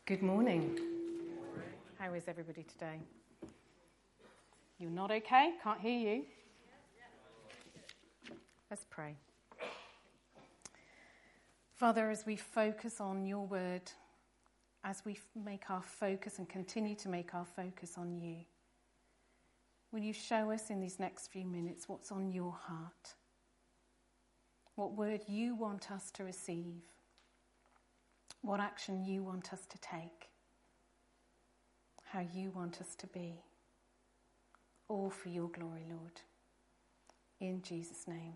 Good morning. How is everybody today? You're not okay? Can't hear you. Let's pray. Father, as we focus on your word, as we make our focus and continue to make our focus on you, will you show us in these next few minutes what's on your heart? What word you want us to receive? What action you want us to take? How you want us to be? All for your glory, Lord. In Jesus' name.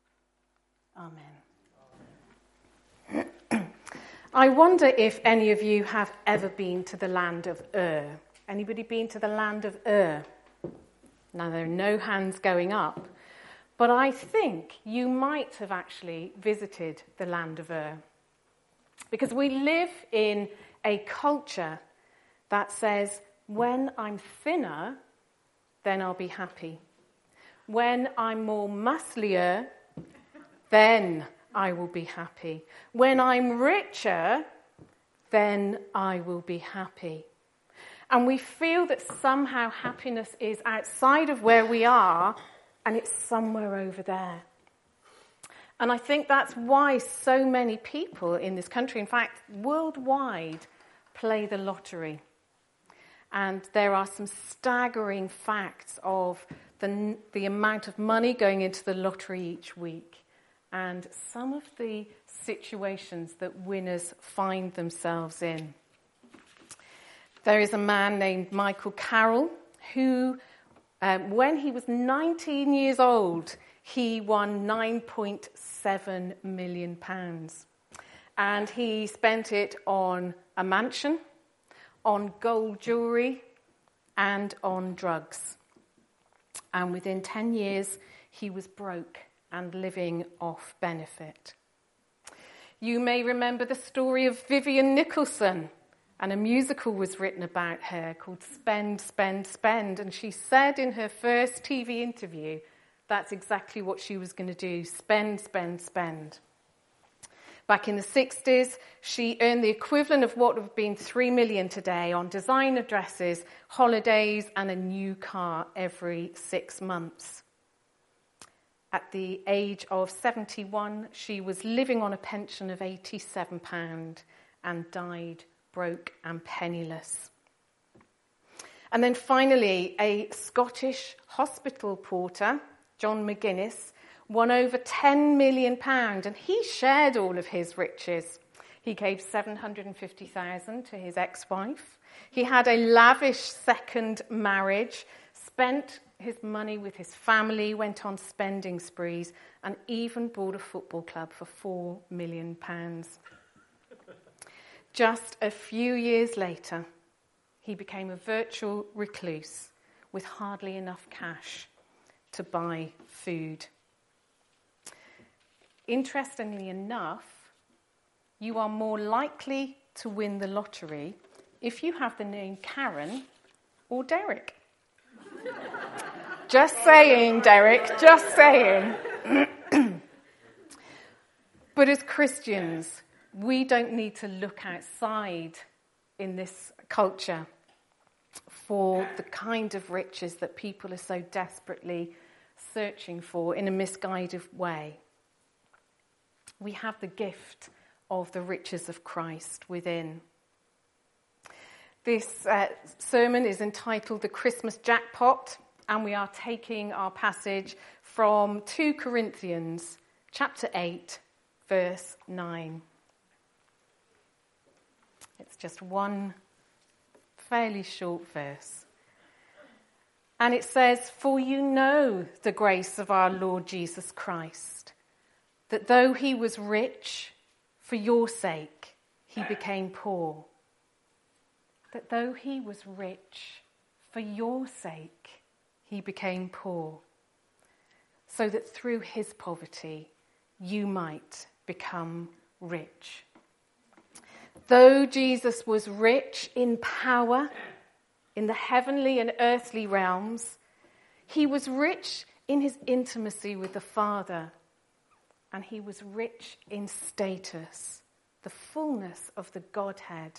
Amen. I wonder if any of you have ever been to the land of Ur. Anybody been to the land of Ur? Now, there are no hands going up, but I think you might have actually visited the land of Ur. Because we live in a culture that says, when I'm thinner, then I'll be happy. When I'm more musclier, then I will be happy. When I'm richer, then I will be happy. And we feel that somehow happiness is outside of where we are, and it's somewhere over there. And I think that's why so many people in this country, in fact, worldwide, play the lottery. And there are some staggering facts of the amount of money going into the lottery each week and some of the situations that winners find themselves in. There is a man named Michael Carroll who, when he was 19 years old, he won £9.7 million. And he spent it on a mansion, on gold jewellery, and on drugs. And within 10 years, he was broke and living off benefit. You may remember the story of Vivian Nicholson, and a musical was written about her called Spend, Spend, Spend. And she said in her first TV interview, that's exactly what she was going to do, spend, spend, spend. Back in the 60s, she earned the equivalent of what would have been $3 million today on designer dresses, holidays, and a new car every 6 months. At the age of 71, she was living on a pension of £87 and died broke and penniless. And then finally, a Scottish hospital porter, John McGuinness, won over £10 million, and he shared all of his riches. He gave $750,000 to his ex-wife. He had a lavish second marriage, spent his money with his family, went on spending sprees, and even bought a football club for £4 million. Just a few years later, he became a virtual recluse with hardly enough cash to buy food. Interestingly enough, you are more likely to win the lottery if you have the name Karen or Derek. Just saying, Derek, just saying. But as Christians, we don't need to look outside in this culture for the kind of riches that people are so desperately searching for in a misguided way. We have the gift of the riches of Christ within. This sermon is entitled The Christmas Jackpot, and we are taking our passage from 2 Corinthians chapter 8, verse 9. It's just one fairly short verse. And it says, "For you know the grace of our Lord Jesus Christ, that though he was rich, for your sake he became poor. That though he was rich, for your sake he became poor, so that through his poverty you might become rich." Though Jesus was rich in power, in the heavenly and earthly realms, he was rich in his intimacy with the Father, and he was rich in status, the fullness of the Godhead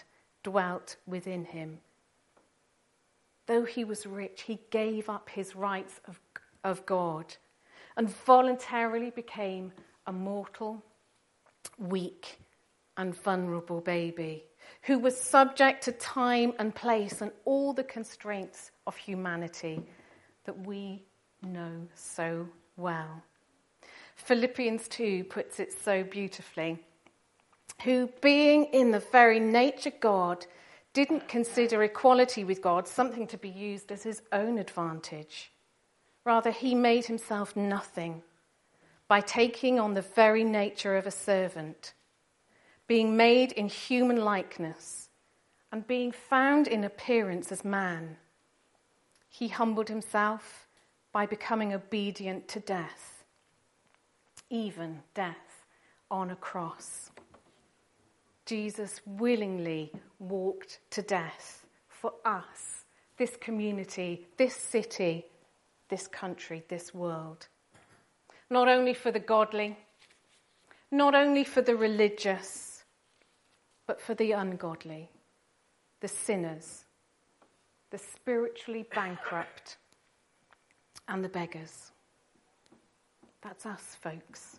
dwelt within him. Though he was rich, he gave up his rights of God and voluntarily became a mortal, weak, and vulnerable baby who was subject to time and place and all the constraints of humanity that we know so well. Philippians 2 puts it so beautifully. Who, being in the very nature God, didn't consider equality with God something to be used as his own advantage. Rather, he made himself nothing by taking on the very nature of a servant, being made in human likeness, and being found in appearance as man. He humbled himself by becoming obedient to death, even death on a cross. Jesus willingly walked to death for us, this community, this city, this country, this world. Not only for the godly, not only for the religious, but for the ungodly, the sinners, the spiritually bankrupt, and the beggars. That's us, folks.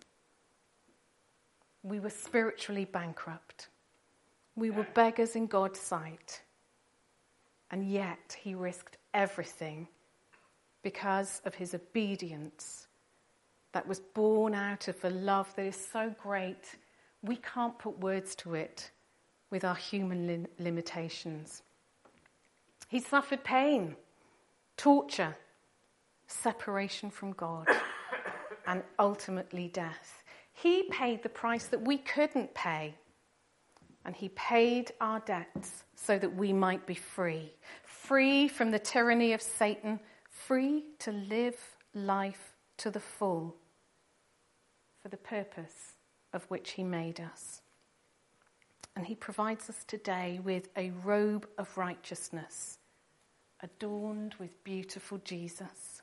We were spiritually bankrupt. We were beggars in God's sight. And yet he risked everything because of his obedience that was born out of a love that is so great we can't put words to it with our human limitations. He suffered pain, torture, separation from God, and ultimately death. He paid the price that we couldn't pay. And he paid our debts so that we might be free. Free from the tyranny of Satan. Free to live life to the full. For the purpose of which he made us. And he provides us today with a robe of righteousness. Adorned with beautiful Jesus.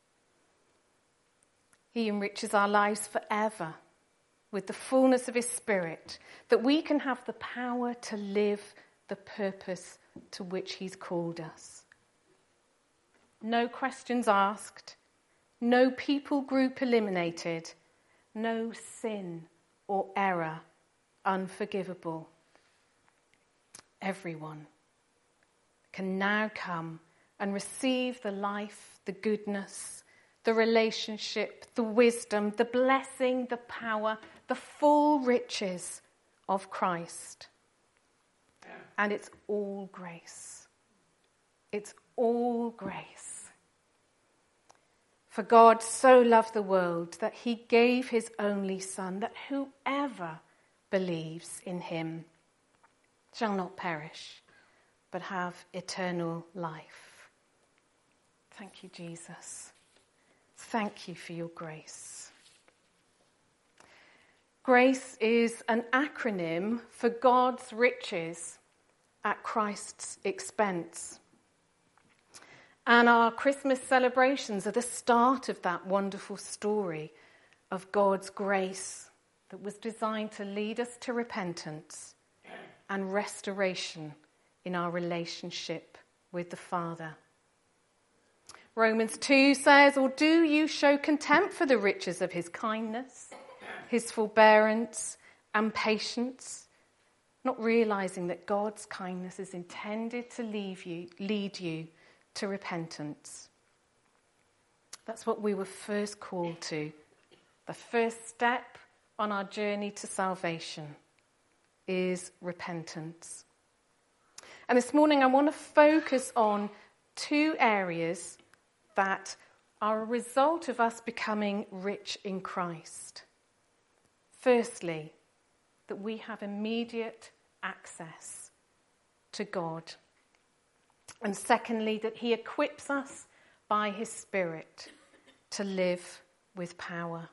He enriches our lives forever with the fullness of his Spirit, that we can have the power to live the purpose to which he's called us. No questions asked, no people group eliminated, no sin or error unforgivable. Everyone can now come and receive the life, the goodness, the relationship, the wisdom, the blessing, the power, the full riches of Christ. And it's all grace. It's all grace. For God so loved the world that he gave his only Son, that whoever believes in him shall not perish, but have eternal life. Thank you, Jesus. Thank you for your grace. Grace is an acronym for God's riches at Christ's expense. And our Christmas celebrations are the start of that wonderful story of God's grace that was designed to lead us to repentance and restoration in our relationship with the Father. Romans 2 says, or do you show contempt for the riches of his kindness, his forbearance and patience, not realizing that God's kindness is intended to lead you to repentance? That's what we were first called to. The first step on our journey to salvation is repentance. And this morning I want to focus on two areas that are a result of us becoming rich in Christ. Firstly, that we have immediate access to God. And secondly, that he equips us by his Spirit to live with power.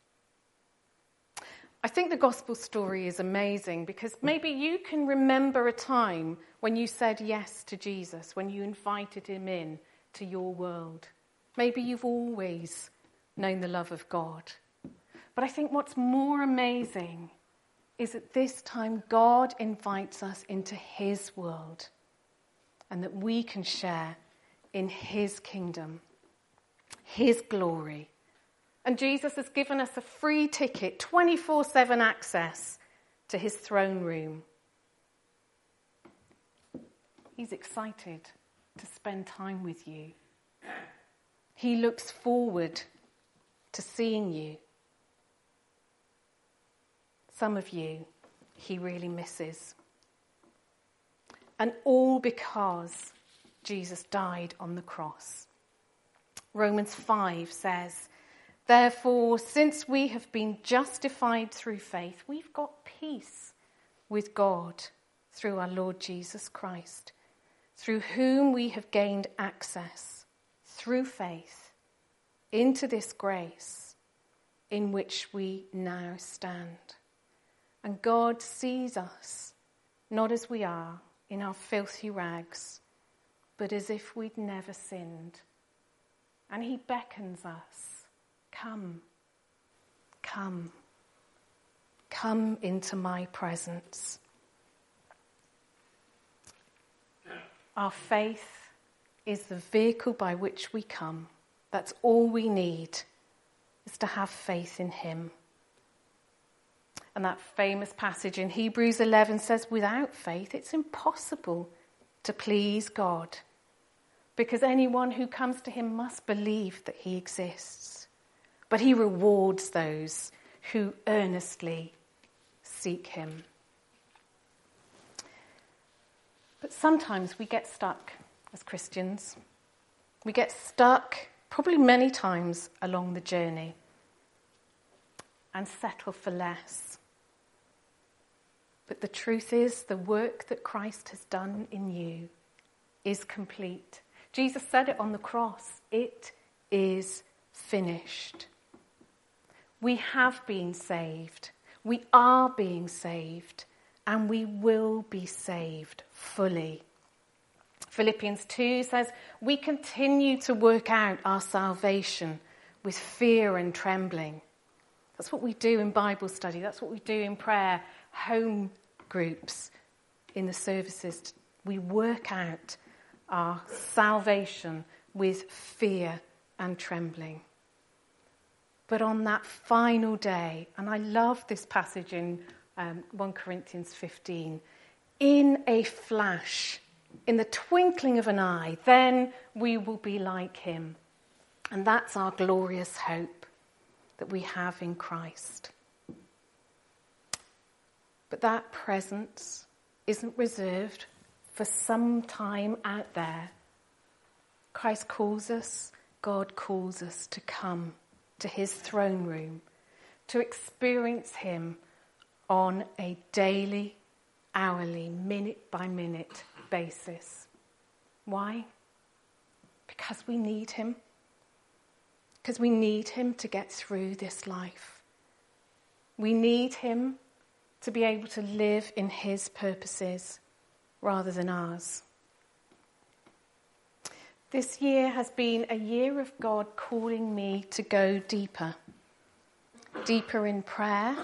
I think the gospel story is amazing because maybe you can remember a time when you said yes to Jesus, when you invited him in to your world. Maybe you've always known the love of God. But I think what's more amazing is at this time God invites us into his world and that we can share in his kingdom, his glory. And Jesus has given us a free ticket, 24/7 access to his throne room. He's excited to spend time with you. He looks forward to seeing you. Some of you, he really misses. And all because Jesus died on the cross. Romans 5 says, therefore, since we have been justified through faith, we've got peace with God through our Lord Jesus Christ, through whom we have gained access through faith into this grace in which we now stand. And God sees us not as we are in our filthy rags, but as if we'd never sinned. And he beckons us, come, come, come into my presence. Our faith is the vehicle by which we come. That's all we need, is to have faith in him. And that famous passage in Hebrews 11 says, without faith, it's impossible to please God, because anyone who comes to him must believe that he exists. But he rewards those who earnestly seek him. But sometimes we get stuck as Christians. We get stuck probably many times along the journey and settle for less. But the truth is, the work that Christ has done in you is complete. Jesus said it on the cross. It is finished. We have been saved. We are being saved. And we will be saved fully. Philippians 2 says, we continue to work out our salvation with fear and trembling. That's what we do in Bible study. That's what we do in prayer, home groups, in the services. We work out our salvation with fear and trembling. But on that final day, and I love this passage in 1 Corinthians 15, in a flash, in the twinkling of an eye, then we will be like him. And that's our glorious hope that we have in Christ. But that presence isn't reserved for some time out there. Christ calls us, God calls us to come to his throne room, to experience him on a daily, hourly, minute-by-minute basis. Why? Because we need him. Because we need him to get through this life. We need him to be able to live in his purposes rather than ours. This year has been a year of God calling me to go deeper. Deeper in prayer,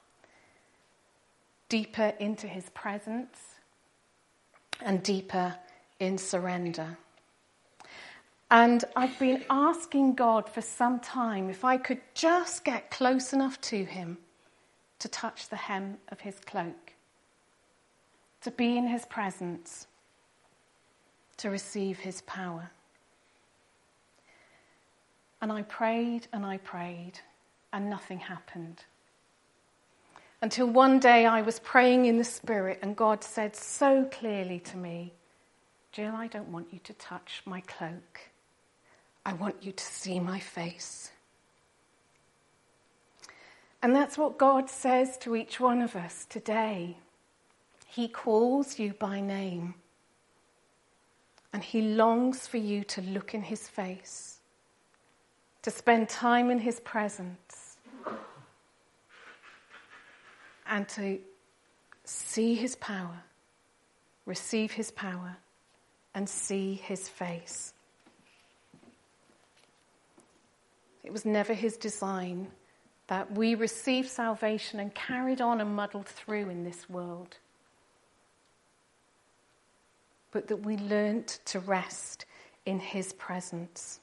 deeper into his presence, and deeper in surrender. And I've been asking God for some time if I could just get close enough to him to touch the hem of his cloak, to be in his presence, to receive his power. And I prayed, and nothing happened. Until one day I was praying in the Spirit and God said so clearly to me, Jill, I don't want you to touch my cloak. I want you to see my face. And that's what God says to each one of us today. He calls you by name. And he longs for you to look in his face, to spend time in his presence, and to see his power, receive his power, and see his face. It was never his design that we received salvation and carried on and muddled through in this world, but that we learnt to rest in his presence.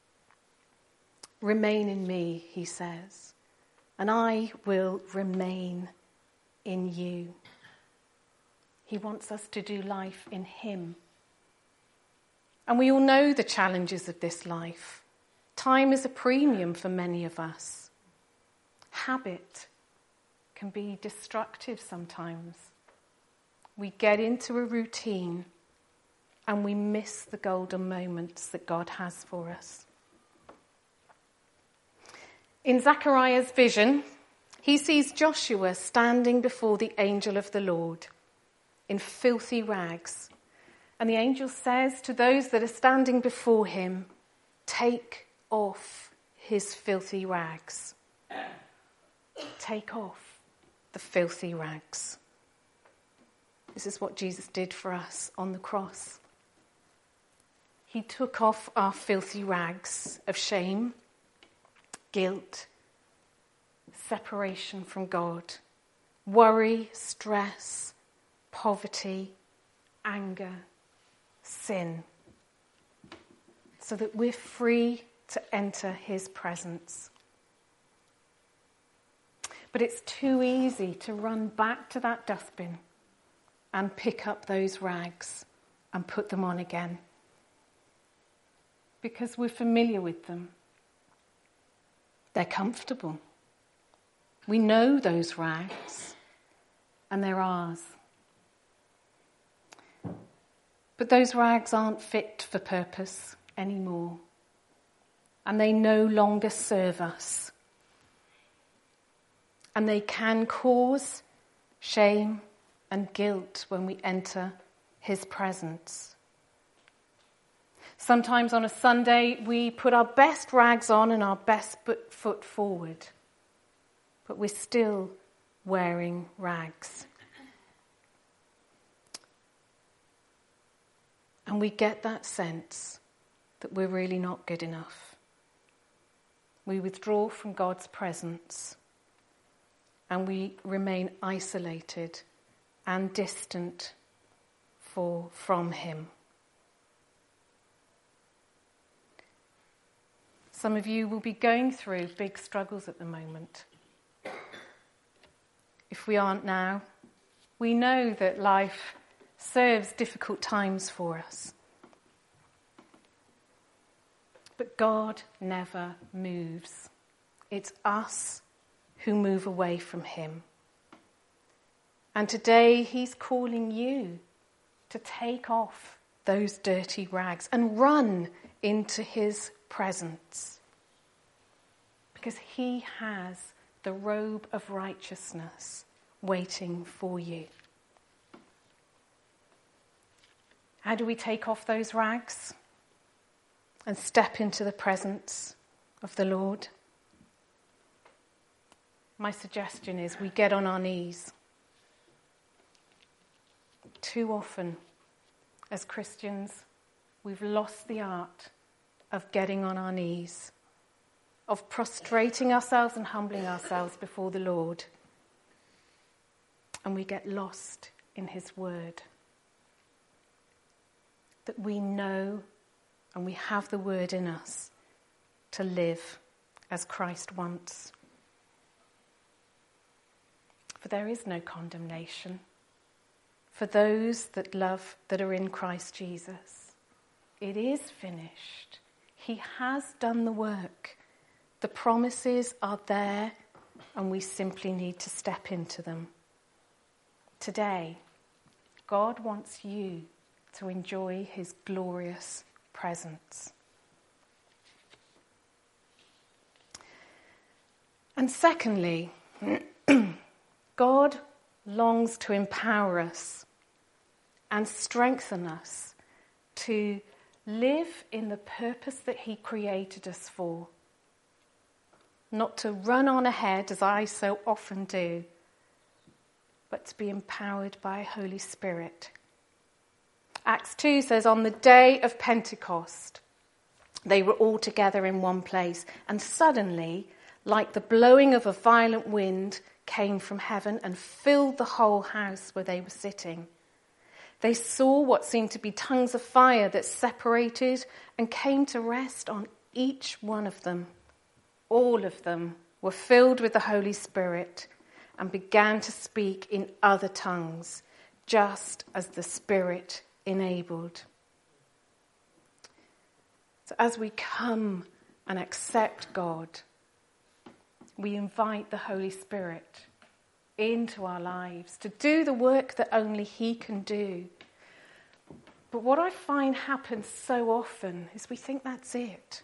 Remain in me, he says, and I will remain in you. He wants us to do life in him. And we all know the challenges of this life. Time is a premium for many of us. Habit can be destructive sometimes. We get into a routine and we miss the golden moments that God has for us. In Zechariah's vision, he sees Joshua standing before the angel of the Lord in filthy rags. And the angel says to those that are standing before him, take off his filthy rags. Take off the filthy rags. This is what Jesus did for us on the cross. He took off our filthy rags of shame, guilt, separation from God, worry, stress, poverty, anger, sin, so that we're free to enter his presence. But it's too easy to run back to that dustbin and pick up those rags and put them on again, because we're familiar with them. They're comfortable. We know those rags, and they're ours. But those rags aren't fit for purpose anymore, and they no longer serve us. And they can cause shame and guilt when we enter his presence. Sometimes on a Sunday we put our best rags on and our best foot forward, but we're still wearing rags. And we get that sense that we're really not good enough. We withdraw from God's presence and we remain isolated and distant from him. Some of you will be going through big struggles at the moment. If we aren't now, we know that life serves difficult times for us. But God never moves. It's us who move away from him. And today he's calling you to take off those dirty rags and run into his presence. Because he has the robe of righteousness waiting for you. How do we take off those rags and step into the presence of the Lord? My suggestion is we get on our knees. Too often, as Christians, we've lost the art of getting on our knees, of prostrating ourselves and humbling ourselves before the Lord. And we get lost in his word. That we know and we have the word in us to live as Christ wants. For there is no condemnation for those that are in Christ Jesus. It is finished. He has done the work. The promises are there and we simply need to step into them. Today, God wants you to enjoy his glorious presence. And secondly, God longs to empower us and strengthen us to live in the purpose that he created us for. Not to run on ahead, as I so often do, but to be empowered by Holy Spirit. Acts 2 says, on the day of Pentecost, they were all together in one place, and suddenly, like the blowing of a violent wind, came from heaven and filled the whole house where they were sitting. They saw what seemed to be tongues of fire that separated and came to rest on each one of them. All of them were filled with the Holy Spirit and began to speak in other tongues, just as the Spirit enabled. So as we come and accept God, we invite the Holy Spirit into our lives to do the work that only He can do. But what I find happens so often is we think that's it.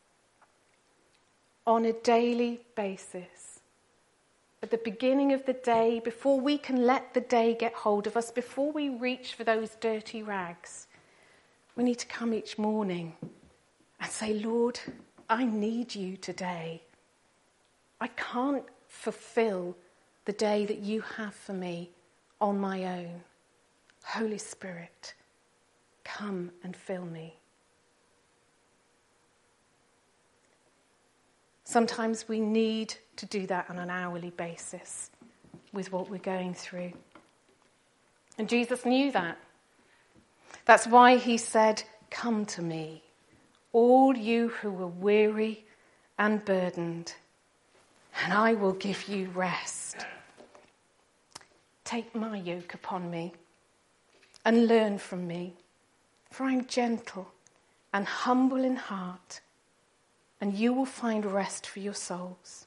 On a daily basis, at the beginning of the day, before we can let the day get hold of us, before we reach for those dirty rags, we need to come each morning and say, Lord, I need you today. I can't fulfill the day that you have for me on my own. Holy Spirit, come and fill me. Sometimes we need to do that on an hourly basis with what we're going through. And Jesus knew that. That's why he said, come to me, all you who are weary and burdened, and I will give you rest. Take my yoke upon me and learn from me, for I am gentle and humble in heart, and you will find rest for your souls.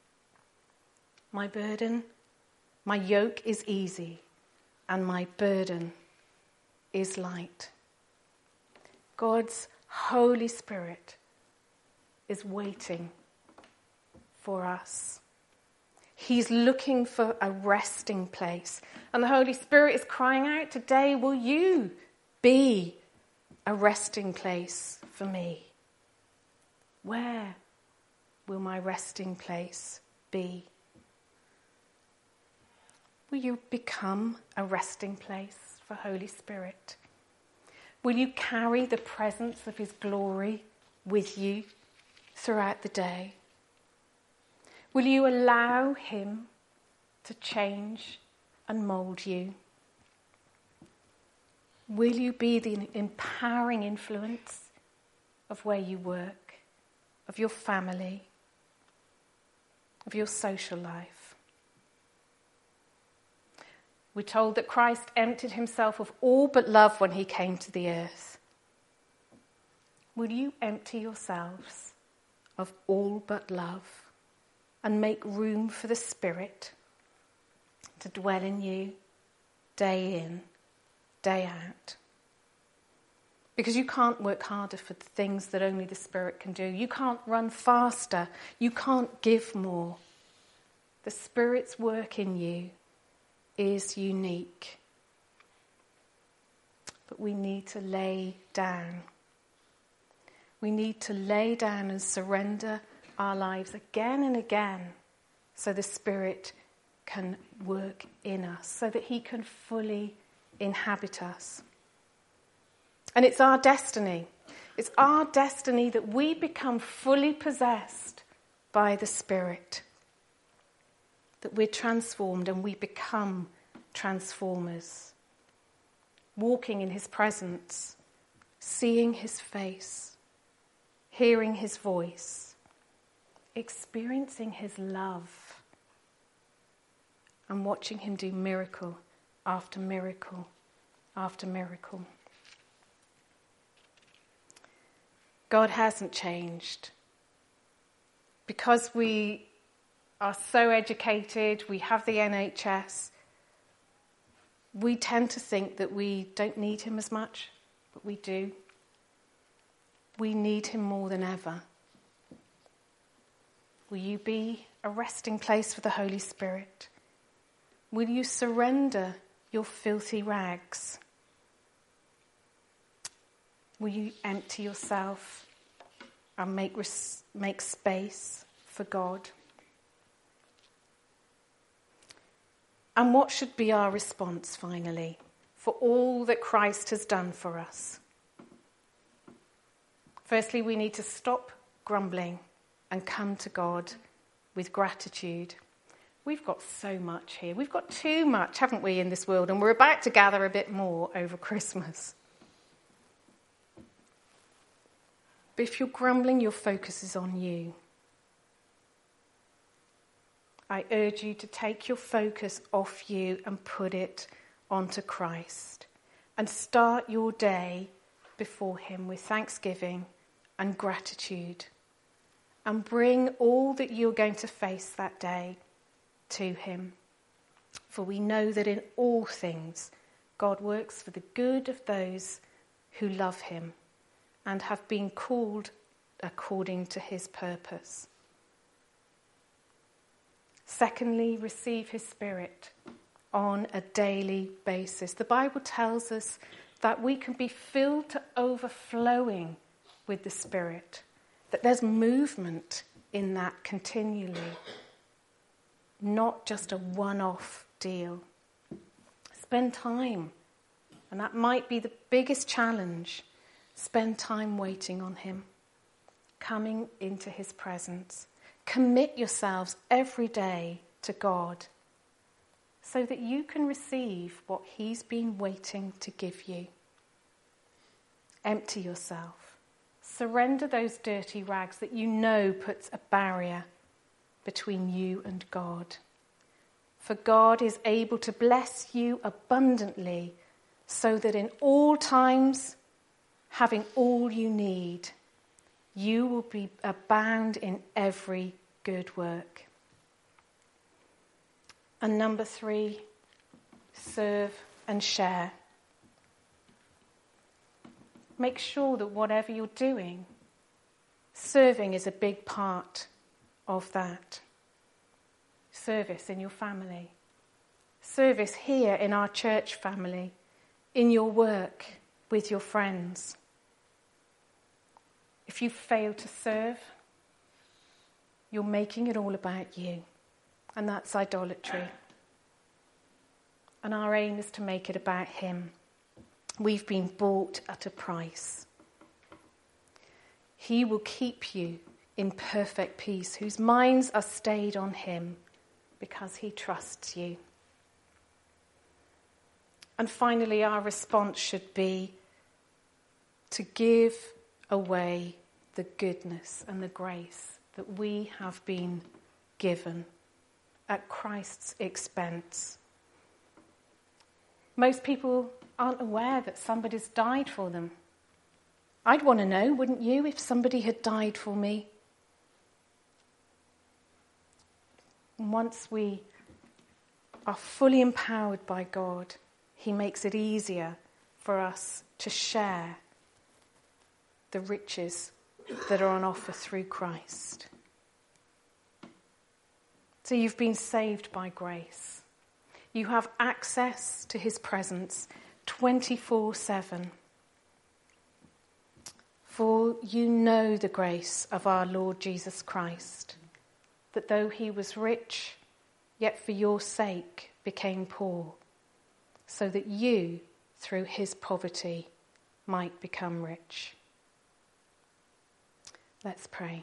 My yoke is easy, and my burden is light. God's Holy Spirit is waiting for us. He's looking for a resting place. And the Holy Spirit is crying out today, will you be a resting place for me? Where will my resting place be? Will you become a resting place for Holy Spirit? Will you carry the presence of his glory with you throughout the day? Will you allow him to change and mould you? Will you be the empowering influence of where you work, of your family, of your social life? We're told that Christ emptied himself of all but love when he came to the earth. Will you empty yourselves of all but love and make room for the Spirit to dwell in you day in, day out? Because you can't work harder for the things that only the Spirit can do. You can't run faster. You can't give more. The Spirit's work in you is unique. But we need to lay down. We need to lay down and surrender our lives again and again so the Spirit can work in us, so that he can fully inhabit us. And it's our destiny. It's our destiny that we become fully possessed by the Spirit. That we're transformed and we become transformers. Walking in his presence, seeing his face, hearing his voice, experiencing his love, and watching him do miracle after miracle after miracle. God hasn't changed. Because we are so educated, we have the NHS, we tend to think that we don't need him as much, but we do. We need him more than ever. Will you be a resting place for the Holy Spirit? Will you surrender your filthy rags? Will you empty yourself and make space for God? And what should be our response, finally, for all that Christ has done for us? Firstly, we need to stop grumbling and come to God with gratitude. We've got so much here. We've got too much, haven't we, in this world? And we're about to gather a bit more over Christmas. But if you're grumbling, your focus is on you. I urge you to take your focus off you and put it onto Christ. And start your day before him with thanksgiving and gratitude. And bring all that you're going to face that day to him. For we know that in all things God works for the good of those who love him and have been called according to his purpose. Secondly, receive his Spirit on a daily basis. The Bible tells us that we can be filled to overflowing with the Spirit, that there's movement in that continually, not just a one-off deal. Spend time, and that might be the biggest challenge. Spend time waiting on him, coming into his presence. Commit yourselves every day to God so that you can receive what he's been waiting to give you. Empty yourself. Surrender those dirty rags that you know puts a barrier between you and God. For God is able to bless you abundantly so that in all times, having all you need, you will be abound in every good work. And number 3, serve and share. Make sure that whatever you're doing, serving is a big part of that. Service in your family. Service here in our church family. In your work, with your friends. If you fail to serve, you're making it all about you. And that's idolatry. And our aim is to make it about him. We've been bought at a price. He will keep you in perfect peace, whose minds are stayed on him because he trusts you. And finally, our response should be to give away the goodness and the grace that we have been given at Christ's expense. Most people aren't aware that somebody's died for them. I'd want to know, wouldn't you, if somebody had died for me? And once we are fully empowered by God, he makes it easier for us to share the riches that are on offer through Christ. So you've been saved by grace. You have access to his presence 24/7. For you know the grace of our Lord Jesus Christ, that though he was rich, yet for your sake became poor, so that you, through his poverty, might become rich. Let's pray.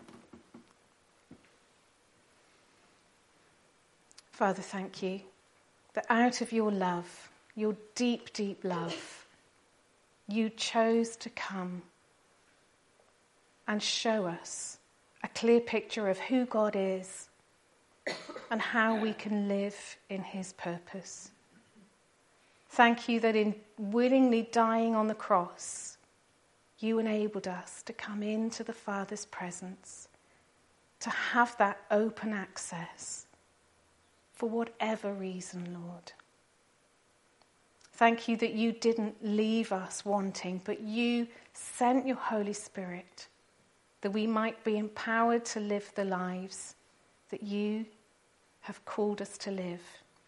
Father, thank you that out of your love, your deep, deep love, you chose to come and show us a clear picture of who God is and how we can live in his purpose. Thank you that in willingly dying on the cross, you enabled us to come into the Father's presence, to have that open access for whatever reason, Lord. Thank you that you didn't leave us wanting, but you sent your Holy Spirit that we might be empowered to live the lives that you have called us to live.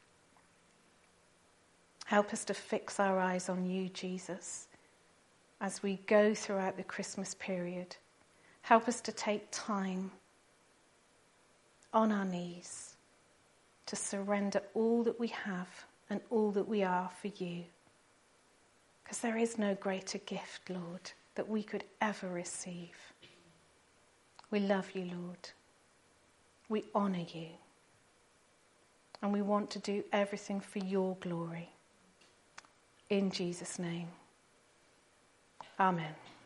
Help us to fix our eyes on you, Jesus, as we go throughout the Christmas period. Help us to take time on our knees to surrender all that we have and all that we are for you. Because there is no greater gift, Lord, that we could ever receive. We love you, Lord. We honour you. And we want to do everything for your glory. In Jesus' name. Amen.